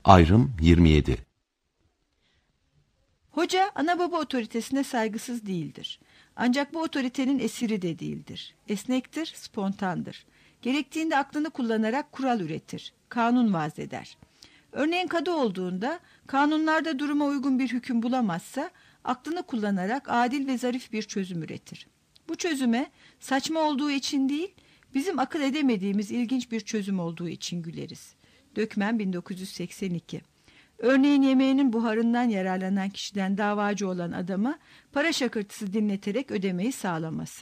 Ayrım 27. Hoca ana baba otoritesine saygısız değildir. Ancak bu otoritenin esiri de değildir. Esnektir, spontandır. Gerektiğinde aklını kullanarak kural üretir, kanun vaz eder. Örneğin kadı olduğunda kanunlarda duruma uygun bir hüküm bulamazsa aklını kullanarak adil ve zarif bir çözüm üretir. Bu çözüme saçma olduğu için değil, bizim akıl edemediğimiz ilginç bir çözüm olduğu için güleriz. Dökmen 1982. Örneğin yemeğinin buharından yararlanan kişiden davacı olan adama para şakırtısı dinleterek ödemeyi sağlaması.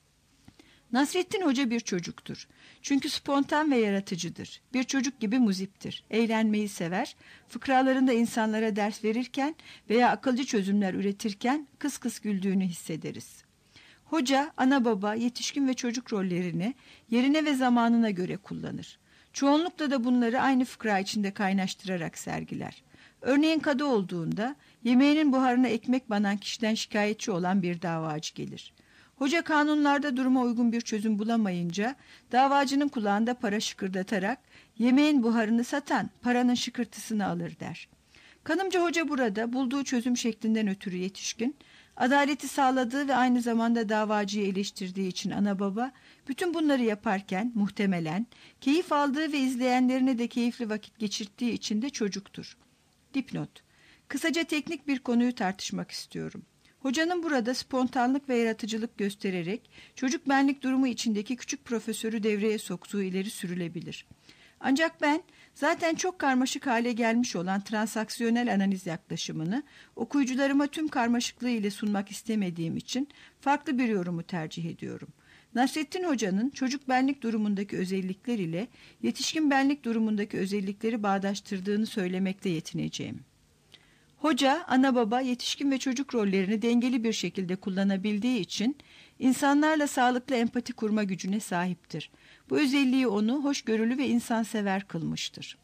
Nasrettin Hoca bir çocuktur. Çünkü spontan ve yaratıcıdır. Bir çocuk gibi muziptir. Eğlenmeyi sever. Fıkralarında insanlara ders verirken veya akılcı çözümler üretirken kıs kıs güldüğünü hissederiz. Hoca, ana baba, yetişkin ve çocuk rollerini yerine ve zamanına göre kullanır. Çoğunlukla da bunları aynı fıkra içinde kaynaştırarak sergiler. Örneğin kadı olduğunda yemeğinin buharına ekmek banan kişiden şikayetçi olan bir davacı gelir. Hoca kanunlarda duruma uygun bir çözüm bulamayınca davacının kulağında para şıkırdatarak yemeğin buharını satan paranın şıkırtısını alır der. Kanımca hoca burada bulduğu çözüm şeklinden ötürü yetişkin, adaleti sağladığı ve aynı zamanda davacıyı eleştirdiği için ana baba, bütün bunları yaparken muhtemelen keyif aldığı ve izleyenlerine de keyifli vakit geçirttiği için de çocuktur. Dipnot. Kısaca teknik bir konuyu tartışmak istiyorum. Hocanın burada spontanlık ve yaratıcılık göstererek çocuk benlik durumu içindeki küçük profesörü devreye soktuğu ileri sürülebilir. Ancak ben zaten çok karmaşık hale gelmiş olan transaksiyonel analiz yaklaşımını okuyucularıma tüm karmaşıklığı ile sunmak istemediğim için farklı bir yorumu tercih ediyorum. Nasrettin Hoca'nın çocuk benlik durumundaki özellikler ile yetişkin benlik durumundaki özellikleri bağdaştırdığını söylemekle yetineceğim. Hoca, ana baba, yetişkin ve çocuk rollerini dengeli bir şekilde kullanabildiği için insanlarla sağlıklı empati kurma gücüne sahiptir. Bu özelliği onu hoşgörülü ve insansever kılmıştır.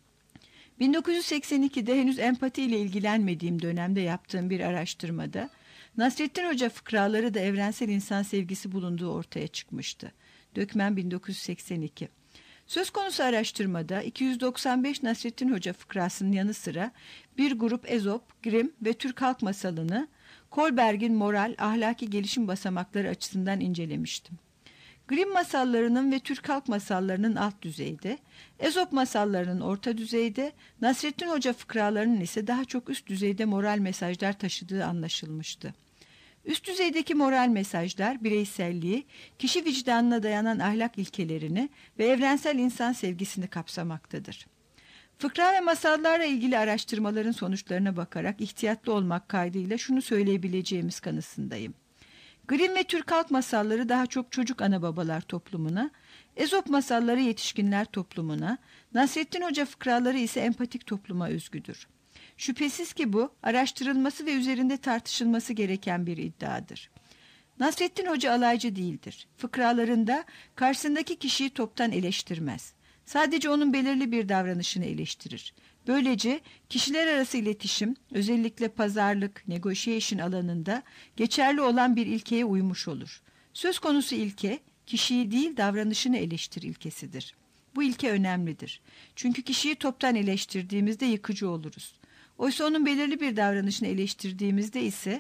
1982'de henüz empati ile ilgilenmediğim dönemde yaptığım bir araştırmada Nasrettin Hoca fıkraları da evrensel insan sevgisi bulunduğu ortaya çıkmıştı. Dökmen 1982. Söz konusu araştırmada 295 Nasrettin Hoca fıkrasının yanı sıra bir grup Ezop, Grimm ve Türk halk masalını Kohlberg'in moral, ahlaki gelişim basamakları açısından incelemiştim. Grimm masallarının ve Türk halk masallarının alt düzeyde, Ezop masallarının orta düzeyde, Nasrettin Hoca fıkralarının ise daha çok üst düzeyde moral mesajlar taşıdığı anlaşılmıştı. Üst düzeydeki moral mesajlar bireyselliği, kişi vicdanına dayanan ahlak ilkelerini ve evrensel insan sevgisini kapsamaktadır. Fıkra ve masallarla ilgili araştırmaların sonuçlarına bakarak ihtiyatlı olmak kaydıyla şunu söyleyebileceğimiz kanısındayım. Grimm ve Türk halk masalları daha çok çocuk ana babalar toplumuna, Ezop masalları yetişkinler toplumuna, Nasrettin Hoca fıkraları ise empatik topluma özgüdür. Şüphesiz ki bu araştırılması ve üzerinde tartışılması gereken bir iddiadır. Nasrettin Hoca alaycı değildir. Fıkralarında karşısındaki kişiyi toptan eleştirmez. Sadece onun belirli bir davranışını eleştirir. Böylece kişiler arası iletişim, özellikle pazarlık, negotiation alanında geçerli olan bir ilkeye uymuş olur. Söz konusu ilke, kişiyi değil davranışını eleştir ilkesidir. Bu ilke önemlidir. Çünkü kişiyi toptan eleştirdiğimizde yıkıcı oluruz. Oysa onun belirli bir davranışını eleştirdiğimizde ise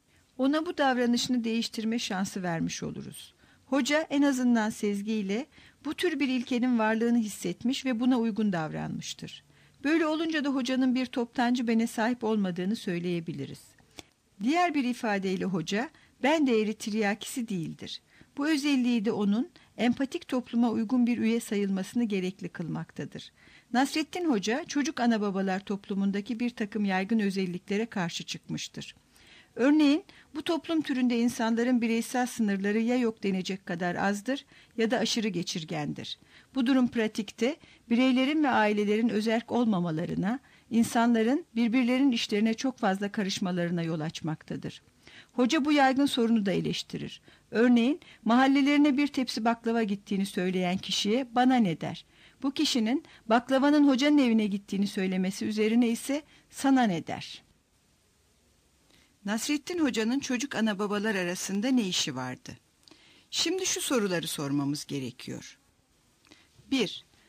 ona bu davranışını değiştirme şansı vermiş oluruz. Hoca en azından sezgiyle bu tür bir ilkenin varlığını hissetmiş ve buna uygun davranmıştır. Böyle olunca da hocanın bir toptancı bene sahip olmadığını söyleyebiliriz. Diğer bir ifadeyle hoca ben değeri tiryakisi değildir. Bu özelliği de onun empatik topluma uygun bir üye sayılmasını gerekli kılmaktadır. Nasrettin Hoca çocuk ana babalar toplumundaki bir takım yaygın özelliklere karşı çıkmıştır. Örneğin bu toplum türünde insanların bireysel sınırları ya yok denecek kadar azdır ya da aşırı geçirgendir. Bu durum pratikte bireylerin ve ailelerin özerk olmamalarına, insanların birbirlerinin işlerine çok fazla karışmalarına yol açmaktadır. Hoca bu yaygın sorunu da eleştirir. Örneğin mahallelerine bir tepsi baklava gittiğini söyleyen kişiye bana ne der? Bu kişinin baklavanın hocanın evine gittiğini söylemesi üzerine ise sana ne der? Nasrettin Hoca'nın çocuk ana babalar arasında ne işi vardı? Şimdi şu soruları sormamız gerekiyor. 1.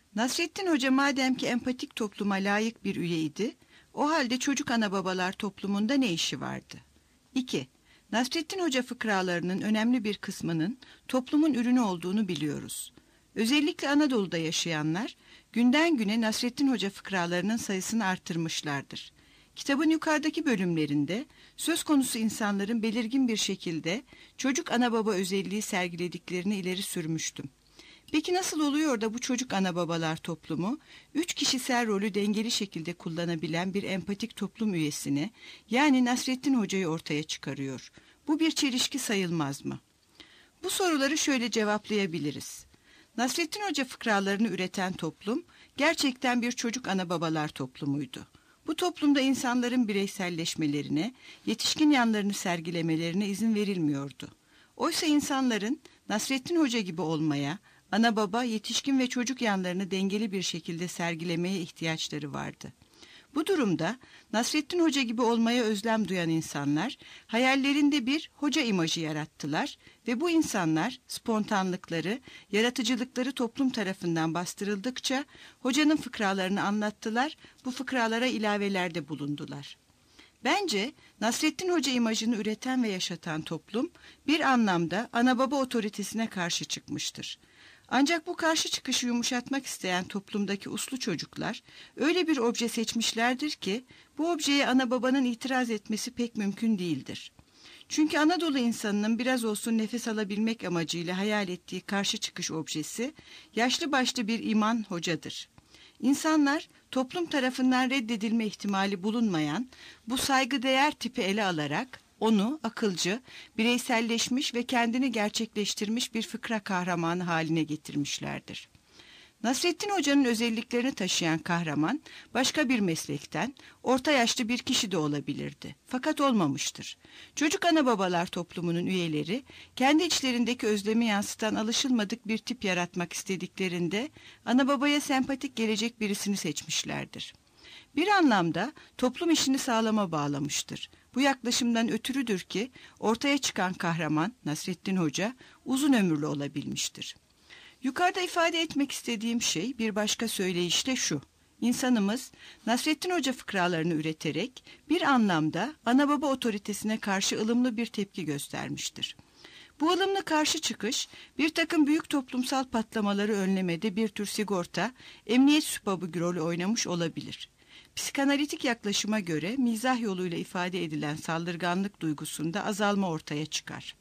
Nasrettin Hoca madem ki empatik topluma layık bir üyeydi, o halde çocuk ana babalar toplumunda ne işi vardı? 2. Nasrettin Hoca fıkralarının önemli bir kısmının toplumun ürünü olduğunu biliyoruz. Özellikle Anadolu'da yaşayanlar günden güne Nasrettin Hoca fıkralarının sayısını artırmışlardır. Kitabın yukarıdaki bölümlerinde söz konusu insanların belirgin bir şekilde çocuk ana baba özelliği sergilediklerini ileri sürmüştüm. Peki nasıl oluyor da bu çocuk ana babalar toplumu, 3 kişisel rolü dengeli şekilde kullanabilen bir empatik toplum üyesini, yani Nasrettin Hoca'yı ortaya çıkarıyor? Bu bir çelişki sayılmaz mı? Bu soruları şöyle cevaplayabiliriz. Nasrettin Hoca fıkralarını üreten toplum, gerçekten bir çocuk ana babalar toplumuydu. Bu toplumda insanların bireyselleşmelerine, yetişkin yanlarını sergilemelerine izin verilmiyordu. Oysa insanların Nasrettin Hoca gibi olmaya, ana baba, yetişkin ve çocuk yanlarını dengeli bir şekilde sergilemeye ihtiyaçları vardı. Bu durumda Nasrettin Hoca gibi olmaya özlem duyan insanlar hayallerinde bir hoca imajı yarattılar ve bu insanlar spontanlıkları, yaratıcılıkları toplum tarafından bastırıldıkça hocanın fıkralarını anlattılar, bu fıkralara ilavelerde bulundular. Bence Nasrettin Hoca imajını üreten ve yaşatan toplum bir anlamda ana baba otoritesine karşı çıkmıştır. Ancak bu karşı çıkışı yumuşatmak isteyen toplumdaki uslu çocuklar öyle bir obje seçmişlerdir ki bu objeye ana babanın itiraz etmesi pek mümkün değildir. Çünkü Anadolu insanının biraz olsun nefes alabilmek amacıyla hayal ettiği karşı çıkış objesi yaşlı başlı bir imam hocadır. İnsanlar toplum tarafından reddedilme ihtimali bulunmayan bu saygıdeğer tipi ele alarak onu akılcı, bireyselleşmiş ve kendini gerçekleştirmiş bir fıkra kahramanı haline getirmişlerdir. Nasrettin Hoca'nın özelliklerini taşıyan kahraman başka bir meslekten, orta yaşlı bir kişi de olabilirdi. Fakat olmamıştır. Çocuk ana babalar toplumunun üyeleri kendi içlerindeki özlemi yansıtan alışılmadık bir tip yaratmak istediklerinde ana babaya sempatik gelecek birisini seçmişlerdir. Bir anlamda toplum işini sağlama bağlamıştır. Bu yaklaşımdan ötürüdür ki ortaya çıkan kahraman Nasrettin Hoca uzun ömürlü olabilmiştir. Yukarıda ifade etmek istediğim şey bir başka söyleyişle şu: İnsanımız Nasrettin Hoca fıkralarını üreterek bir anlamda ana baba otoritesine karşı ılımlı bir tepki göstermiştir. Bu ılımlı karşı çıkış bir takım büyük toplumsal patlamaları önlemede bir tür sigorta, emniyet sübabı rolü oynamış olabilir. Psikanalitik yaklaşıma göre mizah yoluyla ifade edilen saldırganlık duygusunda azalma ortaya çıkar.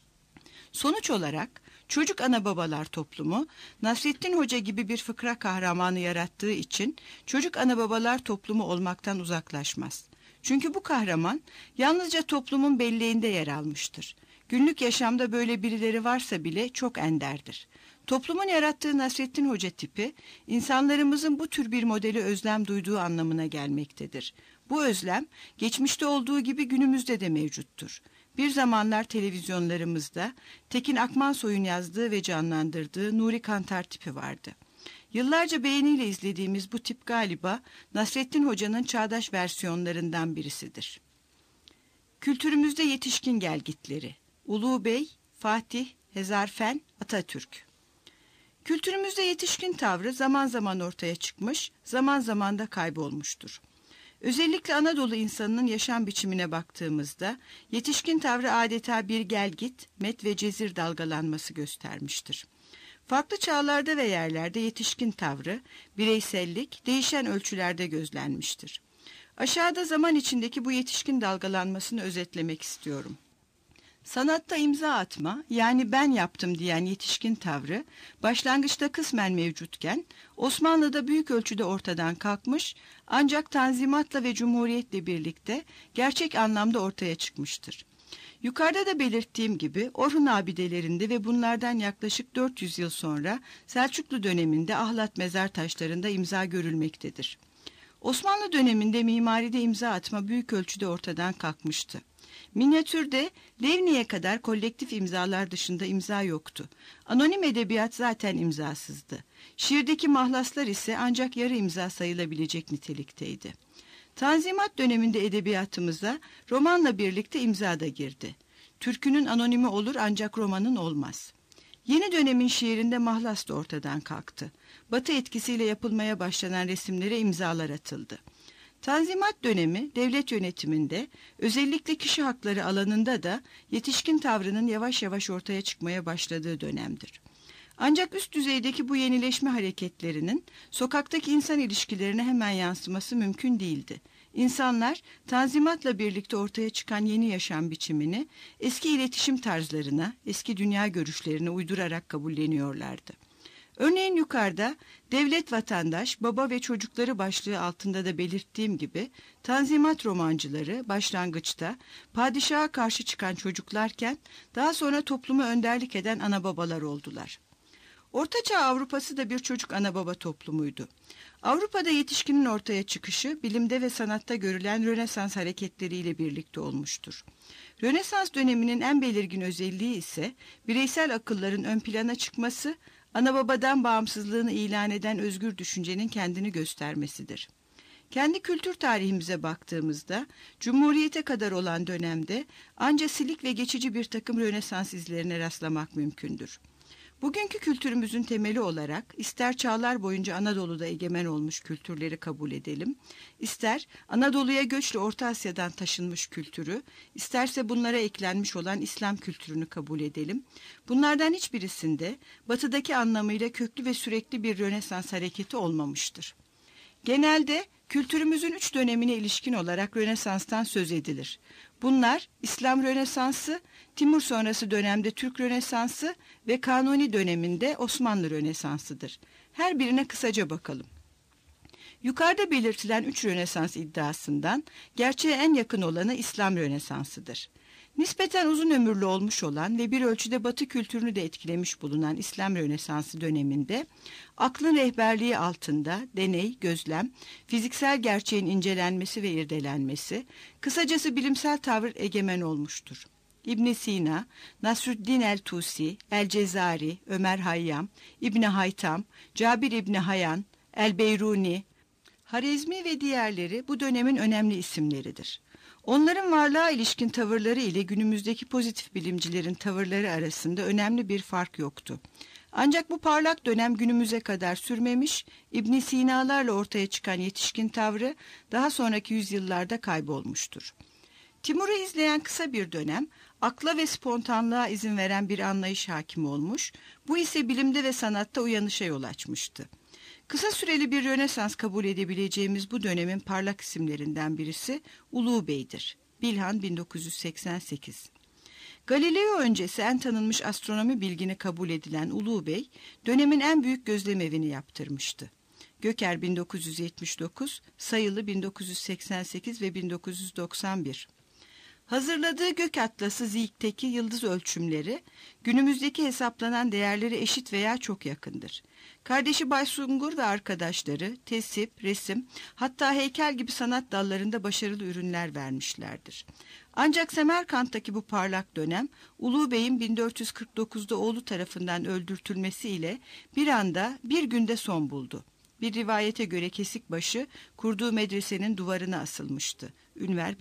Sonuç olarak çocuk ana babalar toplumu Nasrettin Hoca gibi bir fıkra kahramanı yarattığı için çocuk ana babalar toplumu olmaktan uzaklaşmaz. Çünkü bu kahraman yalnızca toplumun belleğinde yer almıştır. Günlük yaşamda böyle birileri varsa bile çok enderdir. Toplumun yarattığı Nasrettin Hoca tipi, insanlarımızın bu tür bir modeli özlem duyduğu anlamına gelmektedir. Bu özlem, geçmişte olduğu gibi günümüzde de mevcuttur. Bir zamanlar televizyonlarımızda Tekin Akmansoy'un yazdığı ve canlandırdığı Nuri Kantar tipi vardı. Yıllarca beğeniyle izlediğimiz bu tip galiba Nasrettin Hoca'nın çağdaş versiyonlarından birisidir. Kültürümüzde yetişkin gelgitleri: Ulu Bey, Fatih, Hezarfen, Atatürk. Kültürümüzde yetişkin tavrı zaman zaman ortaya çıkmış, zaman zaman da kaybolmuştur. Özellikle Anadolu insanının yaşam biçimine baktığımızda yetişkin tavrı adeta bir gelgit, met ve cezir dalgalanması göstermiştir. Farklı çağlarda ve yerlerde yetişkin tavrı, bireysellik değişen ölçülerde gözlenmiştir. Aşağıda zaman içindeki bu yetişkin dalgalanmasını özetlemek istiyorum. Sanatta imza atma, yani ben yaptım diyen yetişkin tavrı başlangıçta kısmen mevcutken Osmanlı'da büyük ölçüde ortadan kalkmış, ancak Tanzimat'la ve Cumhuriyet'le birlikte gerçek anlamda ortaya çıkmıştır. Yukarıda da belirttiğim gibi Orhun abidelerinde ve bunlardan yaklaşık 400 yıl sonra Selçuklu döneminde Ahlat mezar taşlarında imza görülmektedir. Osmanlı döneminde mimaride imza atma büyük ölçüde ortadan kalkmıştı. Minyatürde Levni'ye kadar kolektif imzalar dışında imza yoktu. Anonim edebiyat zaten imzasızdı. Şiirdeki mahlaslar ise ancak yarı imza sayılabilecek nitelikteydi. Tanzimat döneminde edebiyatımıza romanla birlikte imza da girdi. Türkünün anonimi olur ancak romanın olmaz. Yeni dönemin şiirinde mahlas da ortadan kalktı. Batı etkisiyle yapılmaya başlanan resimlere imzalar atıldı. Tanzimat dönemi devlet yönetiminde, özellikle kişi hakları alanında da yetişkin tavrının yavaş yavaş ortaya çıkmaya başladığı dönemdir. Ancak üst düzeydeki bu yenileşme hareketlerinin sokaktaki insan ilişkilerine hemen yansıması mümkün değildi. İnsanlar Tanzimat'la birlikte ortaya çıkan yeni yaşam biçimini eski iletişim tarzlarına, eski dünya görüşlerine uydurarak kabulleniyorlardı. Örneğin yukarıda devlet, vatandaş, baba ve çocukları başlığı altında da belirttiğim gibi Tanzimat romancıları başlangıçta padişaha karşı çıkan çocuklarken daha sonra topluma önderlik eden ana babalar oldular. Ortaçağ Avrupası da bir çocuk ana baba toplumuydu. Avrupa'da yetişkinin ortaya çıkışı bilimde ve sanatta görülen Rönesans hareketleriyle birlikte olmuştur. Rönesans döneminin en belirgin özelliği ise bireysel akılların ön plana çıkması, ana babadan bağımsızlığını ilan eden özgür düşüncenin kendini göstermesidir. Kendi kültür tarihimize baktığımızda, Cumhuriyete kadar olan dönemde ancak silik ve geçici bir takım Rönesans izlerine rastlamak mümkündür. Bugünkü kültürümüzün temeli olarak ister çağlar boyunca Anadolu'da egemen olmuş kültürleri kabul edelim, ister Anadolu'ya göçle Orta Asya'dan taşınmış kültürü, isterse bunlara eklenmiş olan İslam kültürünü kabul edelim. Bunlardan hiçbirisinde batıdaki anlamıyla köklü ve sürekli bir Rönesans hareketi olmamıştır. Genelde kültürümüzün 3 dönemine ilişkin olarak Rönesans'tan söz edilir. Bunlar İslam Rönesansı, Timur sonrası dönemde Türk Rönesansı ve Kanuni döneminde Osmanlı Rönesansı'dır. Her birine kısaca bakalım. Yukarıda belirtilen 3 Rönesans iddiasından gerçeğe en yakın olanı İslam Rönesansı'dır. Nispeten uzun ömürlü olmuş olan ve bir ölçüde Batı kültürünü de etkilemiş bulunan İslam Rönesansı döneminde aklın rehberliği altında deney, gözlem, fiziksel gerçeğin incelenmesi ve irdelenmesi, kısacası bilimsel tavır egemen olmuştur. İbn Sina, Nasrüddin el-Tusi, el-Cezari, Ömer Hayyam, İbn Haytam, Cabir İbn Hayyan, el-Beyruni, Harizmi ve diğerleri bu dönemin önemli isimleridir. Onların varlığa ilişkin tavırları ile günümüzdeki pozitif bilimcilerin tavırları arasında önemli bir fark yoktu. Ancak bu parlak dönem günümüze kadar sürmemiş, İbn Sina'larla ortaya çıkan yetişkin tavrı daha sonraki yüzyıllarda kaybolmuştur. Timur'u izleyen kısa bir dönem, akla ve spontanlığa izin veren bir anlayış hakim olmuş, bu ise bilimde ve sanatta uyanışa yol açmıştı. Kısa süreli bir Rönesans kabul edebileceğimiz bu dönemin parlak isimlerinden birisi Ulu Bey'dir. Bilhan 1988. Galileo öncesi en tanınmış astronomi bilgini kabul edilen Ulu Bey, dönemin en büyük gözlemevini yaptırmıştı. Göker 1979, Sayılı 1988 ve 1991. Hazırladığı Gök Atlası Zeik'teki yıldız ölçümleri, günümüzdeki hesaplanan değerleri eşit veya çok yakındır. Kardeşi Baysungur ve arkadaşları tesip, resim, hatta heykel gibi sanat dallarında başarılı ürünler vermişlerdir. Ancak Semerkant'taki bu parlak dönem, Ulu Bey'in 1449'da oğlu tarafından öldürtülmesiyle bir anda bir günde son buldu. Bir rivayete göre Kesikbaşı kurduğu medresenin duvarına asılmıştı. Ünver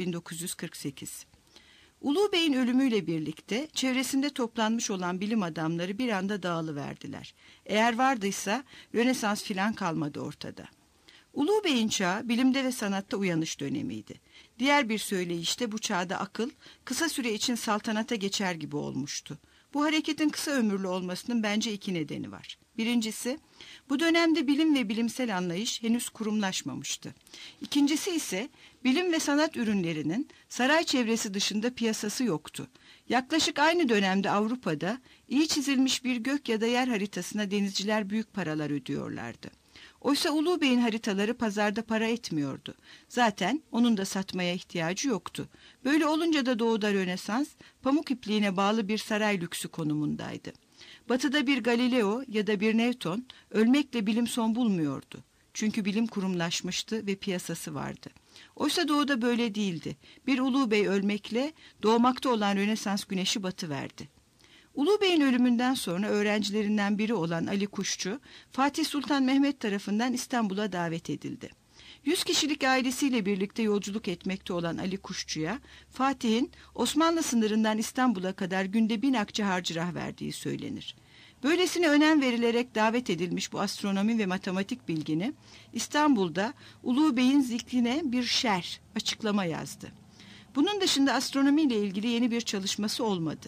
1948. Ulu Bey'in ölümüyle birlikte çevresinde toplanmış olan bilim adamları bir anda dağılıverdiler. Eğer vardıysa Rönesans filan kalmadı ortada. Ulu Bey'in çağı bilimde ve sanatta uyanış dönemiydi. Diğer bir söyleyişte bu çağda akıl kısa süre için saltanata geçer gibi olmuştu. Bu hareketin kısa ömürlü olmasının bence 2 nedeni var. Birincisi, bu dönemde bilim ve bilimsel anlayış henüz kurumlaşmamıştı. İkincisi ise bilim ve sanat ürünlerinin saray çevresi dışında piyasası yoktu. Yaklaşık aynı dönemde Avrupa'da iyi çizilmiş bir gök ya da yer haritasına denizciler büyük paralar ödüyorlardı. Oysa Ulu Bey'in haritaları pazarda para etmiyordu. Zaten onun da satmaya ihtiyacı yoktu. Böyle olunca da doğuda Rönesans, pamuk ipliğine bağlı bir saray lüksü konumundaydı. Batıda bir Galileo ya da bir Newton ölmekle bilim son bulmuyordu. Çünkü bilim kurumlaşmıştı ve piyasası vardı. Oysa doğuda böyle değildi. Bir Ulu Bey ölmekle doğmakta olan Rönesans güneşi batıverdi. Ulu Bey'in ölümünden sonra öğrencilerinden biri olan Ali Kuşçu, Fatih Sultan Mehmet tarafından İstanbul'a davet edildi. 100 kişilik ailesiyle birlikte yolculuk etmekte olan Ali Kuşçu'ya, Fatih'in Osmanlı sınırından İstanbul'a kadar günde 1000 akçe harcırah verdiği söylenir. Böylesine önem verilerek davet edilmiş bu astronomi ve matematik bilgini İstanbul'da Ulu Bey'in zikrine bir şerh, açıklama yazdı. Bunun dışında astronomiyle ilgili yeni bir çalışması olmadı.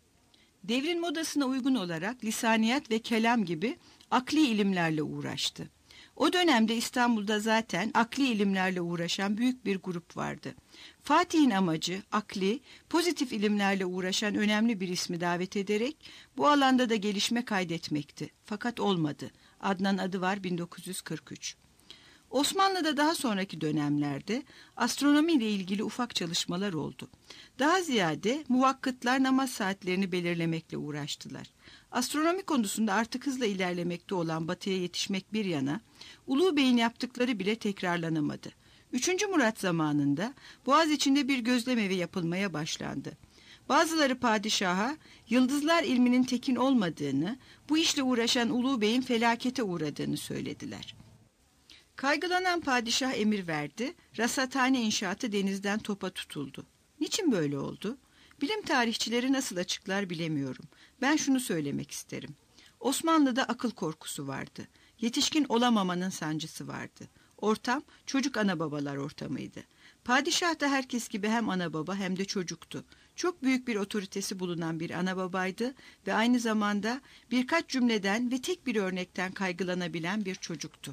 Devrin modasına uygun olarak lisaniyat ve kelam gibi akli ilimlerle uğraştı. O dönemde İstanbul'da zaten akli ilimlerle uğraşan büyük bir grup vardı. Fatih'in amacı akli, pozitif ilimlerle uğraşan önemli bir ismi davet ederek bu alanda da gelişme kaydetmekti. Fakat olmadı. Adnan adı var 1943. Osmanlı'da daha sonraki dönemlerde astronomi ile ilgili ufak çalışmalar oldu. Daha ziyade muvakkıtlar namaz saatlerini belirlemekle uğraştılar. Astronomi konusunda artık hızla ilerlemekte olan Batı'ya yetişmek bir yana, Ulu Bey'in yaptıkları bile tekrarlanamadı. 3. Murat zamanında Boğaziçi'nde bir gözlemevi yapılmaya başlandı. Bazıları padişaha yıldızlar ilminin tekin olmadığını, bu işle uğraşan Ulu Bey'in felakete uğradığını söylediler. Kaygılanan padişah emir verdi, rasathane inşaatı denizden topa tutuldu. Niçin böyle oldu? Bilim tarihçileri nasıl açıklar bilemiyorum. Ben şunu söylemek isterim. Osmanlı'da akıl korkusu vardı. Yetişkin olamamanın sancısı vardı. Ortam çocuk ana babalar ortamıydı. Padişah da herkes gibi hem ana baba hem de çocuktu. Çok büyük bir otoritesi bulunan bir ana babaydı ve aynı zamanda birkaç cümleden ve tek bir örnekten kaygılanabilen bir çocuktu.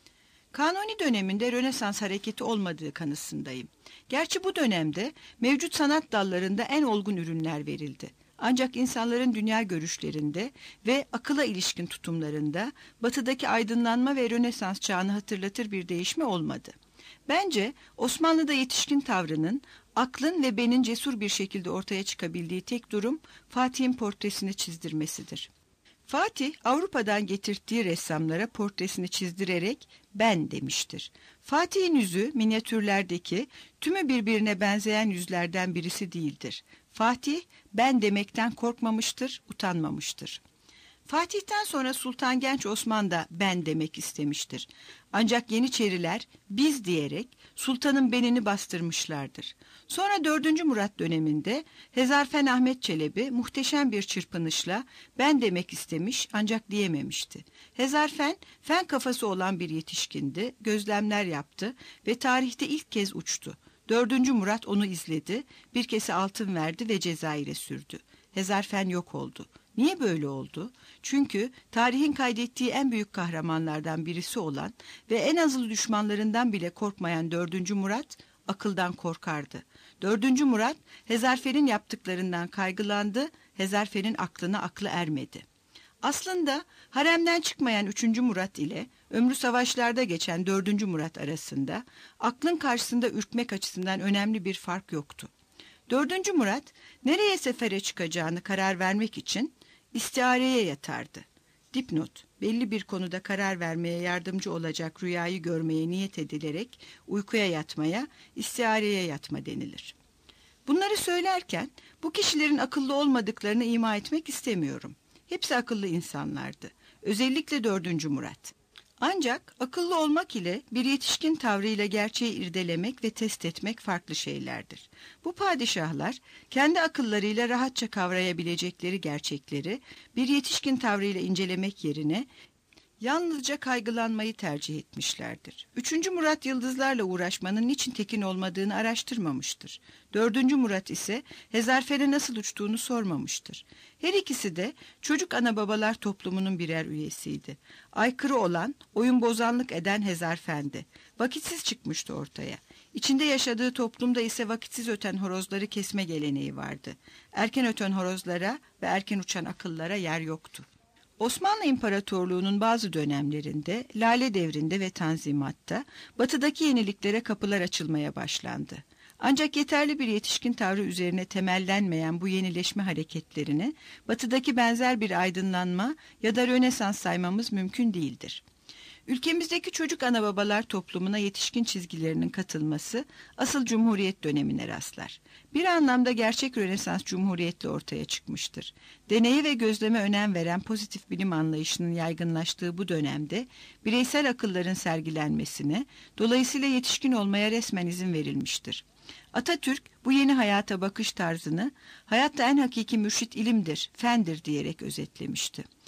Kanuni döneminde Rönesans hareketi olmadığı kanısındayım. Gerçi bu dönemde mevcut sanat dallarında en olgun ürünler verildi. Ancak insanların dünya görüşlerinde ve akıla ilişkin tutumlarında batıdaki aydınlanma ve Rönesans çağını hatırlatır bir değişme olmadı. Bence Osmanlı'da yetişkin tavrının, aklın ve benin cesur bir şekilde ortaya çıkabildiği tek durum Fatih'in portresini çizdirmesidir. Fatih, Avrupa'dan getirttiği ressamlara portresini çizdirerek ben demiştir. Fatih'in yüzü minyatürlerdeki tümü birbirine benzeyen yüzlerden birisi değildir. Fatih ben demekten korkmamıştır, utanmamıştır. Fatih'ten sonra Sultan Genç Osman da ben demek istemiştir. Ancak Yeniçeriler biz diyerek sultanın benini bastırmışlardır. Sonra 4. Murat döneminde Hezarfen Ahmet Çelebi muhteşem bir çırpınışla ben demek istemiş ancak diyememişti. Hezarfen fen kafası olan bir yetişkindi, gözlemler yaptı ve tarihte ilk kez uçtu. 4. Murat onu izledi, bir kese altın verdi ve Cezayir'e sürdü. Hezarfen yok oldu. Niye böyle oldu? Çünkü tarihin kaydettiği en büyük kahramanlardan birisi olan ve en azılı düşmanlarından bile korkmayan 4. Murat akıldan korkardı. 4. Murat Hezarfen'in yaptıklarından kaygılandı, Hezarfen'in aklına aklı ermedi. Aslında haremden çıkmayan 3. Murat ile ömrü savaşlarda geçen 4. Murat arasında aklın karşısında ürkmek açısından önemli bir fark yoktu. 4. Murat nereye sefere çıkacağını karar vermek için istihareye yatardı. Dipnot, belli bir konuda karar vermeye yardımcı olacak rüyayı görmeye niyet edilerek uykuya yatmaya, istihareye yatma denilir. Bunları söylerken bu kişilerin akıllı olmadıklarını ima etmek istemiyorum. Hepsi akıllı insanlardı. Özellikle 4. Murat. Ancak akıllı olmak ile bir yetişkin tavrıyla gerçeği irdelemek ve test etmek farklı şeylerdir. Bu padişahlar kendi akıllarıyla rahatça kavrayabilecekleri gerçekleri bir yetişkin tavrıyla incelemek yerine yalnızca kaygılanmayı tercih etmişlerdir. 3. Murat yıldızlarla uğraşmanın niçin tekin olmadığını araştırmamıştır. 4. Murat ise Hezarfen'e nasıl uçtuğunu sormamıştır. Her ikisi de çocuk ana babalar toplumunun birer üyesiydi. Aykırı olan, oyun bozanlık eden Hezarfen'di. Vakitsiz çıkmıştı ortaya. İçinde yaşadığı toplumda ise vakitsiz öten horozları kesme geleneği vardı. Erken öten horozlara ve erken uçan akıllara yer yoktu. Osmanlı İmparatorluğu'nun bazı dönemlerinde, Lale Devri'nde ve Tanzimat'ta batıdaki yeniliklere kapılar açılmaya başlandı. Ancak yeterli bir yetişkin tavrı üzerine temellenmeyen bu yenileşme hareketlerini batıdaki benzer bir aydınlanma ya da Rönesans saymamız mümkün değildir. Ülkemizdeki çocuk ana babalar toplumuna yetişkin çizgilerinin katılması asıl Cumhuriyet dönemine rastlar. Bir anlamda gerçek Rönesans Cumhuriyet'le ortaya çıkmıştır. Deneye ve gözleme önem veren pozitif bilim anlayışının yaygınlaştığı bu dönemde bireysel akılların sergilenmesine, dolayısıyla yetişkin olmaya resmen izin verilmiştir. Atatürk bu yeni hayata bakış tarzını hayatta en hakiki mürşit ilimdir, fendir diyerek özetlemişti.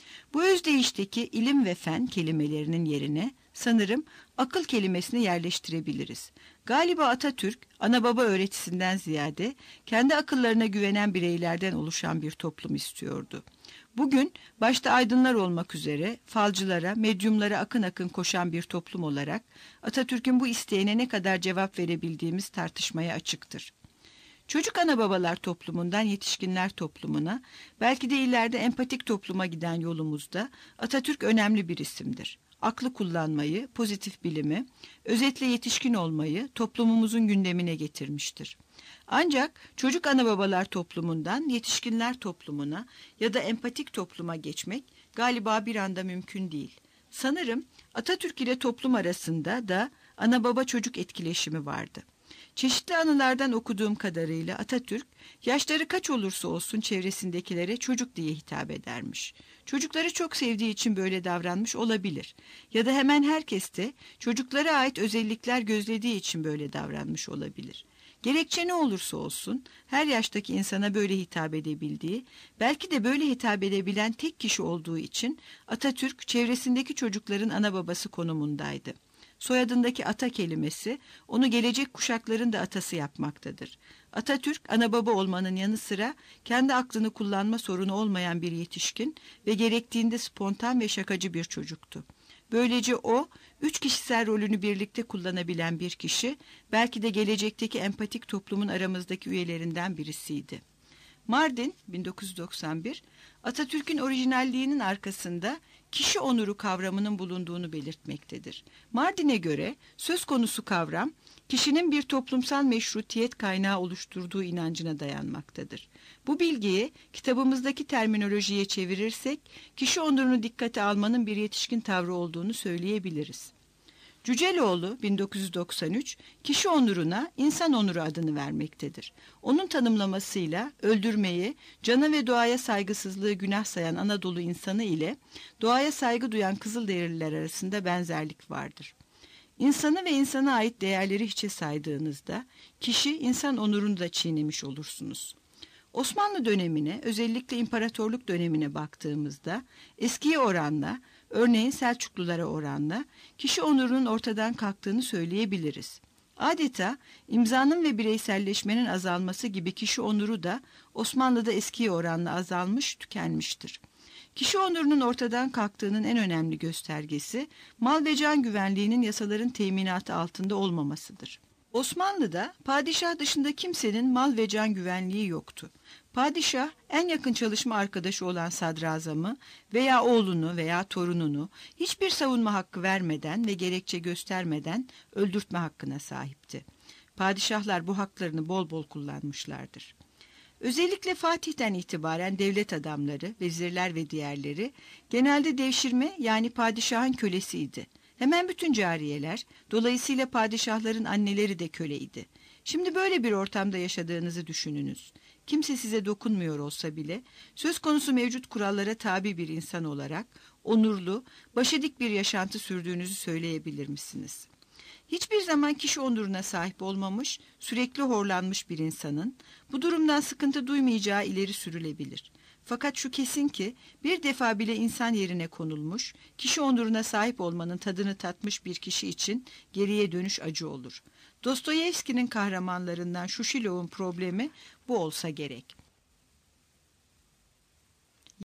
Bu özdeyişteki ilim ve fen kelimelerinin yerine sanırım akıl kelimesini yerleştirebiliriz. Galiba Atatürk, ana baba öğretisinden ziyade kendi akıllarına güvenen bireylerden oluşan bir toplum istiyordu. Bugün başta aydınlar olmak üzere falcılara, medyumlara akın akın koşan bir toplum olarak Atatürk'ün bu isteğine ne kadar cevap verebildiğimiz tartışmaya açıktır. Çocuk ana babalar toplumundan yetişkinler toplumuna, belki de ileride empatik topluma giden yolumuzda Atatürk önemli bir isimdir. Aklı kullanmayı, pozitif bilimi, özetle yetişkin olmayı toplumumuzun gündemine getirmiştir. Ancak çocuk ana babalar toplumundan yetişkinler toplumuna ya da empatik topluma geçmek galiba bir anda mümkün değil. Sanırım Atatürk ile toplum arasında da ana baba çocuk etkileşimi vardı. Çeşitli anılardan okuduğum kadarıyla Atatürk, yaşları kaç olursa olsun çevresindekilere çocuk diye hitap edermiş. Çocukları çok sevdiği için böyle davranmış olabilir. Ya da hemen herkes de çocuklara ait özellikler gözlediği için böyle davranmış olabilir. Gerekçe ne olursa olsun her yaştaki insana böyle hitap edebildiği, belki de böyle hitap edebilen tek kişi olduğu için Atatürk çevresindeki çocukların ana babası konumundaydı. Soyadındaki ata kelimesi onu gelecek kuşakların da atası yapmaktadır. Atatürk ana baba olmanın yanı sıra kendi aklını kullanma sorunu olmayan bir yetişkin ve gerektiğinde spontan ve şakacı bir çocuktu. Böylece o, 3 kişisel rolünü birlikte kullanabilen bir kişi, belki de gelecekteki empatik toplumun aramızdaki üyelerinden birisiydi. Mardin 1991, Atatürk'ün orijinalliğinin arkasında kişi onuru kavramının bulunduğunu belirtmektedir. Mardin'e göre söz konusu kavram, kişinin bir toplumsal meşrutiyet kaynağı oluşturduğu inancına dayanmaktadır. Bu bilgiyi kitabımızdaki terminolojiye çevirirsek, kişi onurunu dikkate almanın bir yetişkin tavrı olduğunu söyleyebiliriz. Cüceloğlu 1993 kişi onuruna insan onuru adını vermektedir. Onun tanımlamasıyla öldürmeyi, cana ve doğaya saygısızlığı günah sayan Anadolu insanı ile doğaya saygı duyan Kızılderililer arasında benzerlik vardır. İnsanı ve insana ait değerleri hiçe saydığınızda kişi insan onurunu da çiğnemiş olursunuz. Osmanlı dönemine, özellikle imparatorluk dönemine baktığımızda eskiye oranla, örneğin Selçuklulara oranla kişi onurunun ortadan kalktığını söyleyebiliriz. Adeta imzanın ve bireyselleşmenin azalması gibi kişi onuru da Osmanlı'da eskiye oranla azalmış, tükenmiştir. Kişi onurunun ortadan kalktığının en önemli göstergesi mal ve can güvenliğinin yasaların teminatı altında olmamasıdır. Osmanlı'da padişah dışında kimsenin mal ve can güvenliği yoktu. Padişah en yakın çalışma arkadaşı olan sadrazamı veya oğlunu veya torununu hiçbir savunma hakkı vermeden ve gerekçe göstermeden öldürtme hakkına sahipti. Padişahlar bu haklarını bol bol kullanmışlardır. Özellikle Fatih'ten itibaren devlet adamları, vezirler ve diğerleri genelde devşirme yani padişahın kölesiydi. Hemen bütün cariyeler, dolayısıyla padişahların anneleri de köleydi. Şimdi böyle bir ortamda yaşadığınızı düşününüz. Kimse size dokunmuyor olsa bile, söz konusu mevcut kurallara tabi bir insan olarak, onurlu, başa dik bir yaşantı sürdüğünüzü söyleyebilir misiniz? Hiçbir zaman kişi onuruna sahip olmamış, sürekli horlanmış bir insanın, bu durumdan sıkıntı duymayacağı ileri sürülebilir. Fakat şu kesin ki bir defa bile insan yerine konulmuş, kişi onuruna sahip olmanın tadını tatmış bir kişi için geriye dönüş acı olur. Dostoyevski'nin kahramanlarından Şuşilov'un problemi bu olsa gerek.